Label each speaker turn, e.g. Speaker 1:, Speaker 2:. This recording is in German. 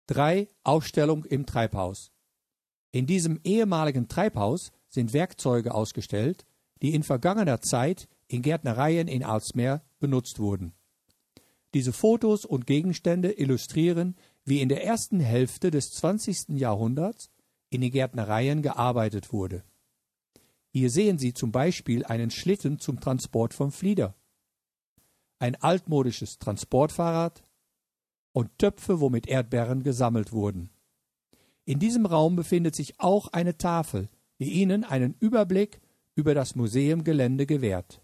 Speaker 1: 3. Ausstellung im Treibhaus. In diesem ehemaligen Treibhaus sind Werkzeuge ausgestellt, die in vergangener Zeit in Gärtnereien in Aalsmeer benutzt wurden. Diese Fotos und Gegenstände illustrieren, wie in der ersten Hälfte des 20. Jahrhunderts in den Gärtnereien gearbeitet wurde. Hier sehen Sie zum Beispiel einen Schlitten zum Transport von Flieder, ein altmodisches Transportfahrrad und Töpfe, womit Erdbeeren gesammelt wurden. In diesem Raum befindet sich auch eine Tafel, die Ihnen einen Überblick über das Museumgelände gewährt.